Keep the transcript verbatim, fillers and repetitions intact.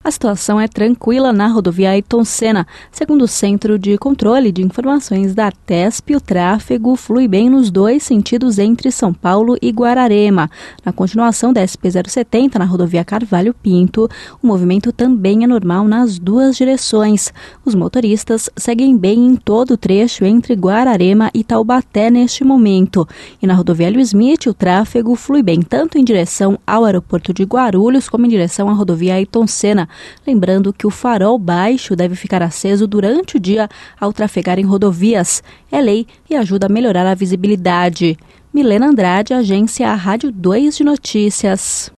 A situação é tranquila na rodovia Ayrton Senna. Segundo o Centro de Controle de Informações da Tesp, o tráfego flui bem nos dois sentidos entre São Paulo e Guararema. Na continuação da S P zero setenta, na rodovia Carvalho Pinto, o movimento também é normal nas duas direções. Os motoristas seguem bem em todo o trecho entre Guararema e Taubaté neste momento. E na rodovia Hélio Smith, o tráfego flui bem tanto em direção ao aeroporto de Guarulhos como em direção à rodovia Ayrton Senna. Lembrando que o farol baixo deve ficar aceso durante o dia ao trafegar em rodovias. É lei e ajuda a melhorar a visibilidade. Milena Andrade, agência Rádio dois de Notícias.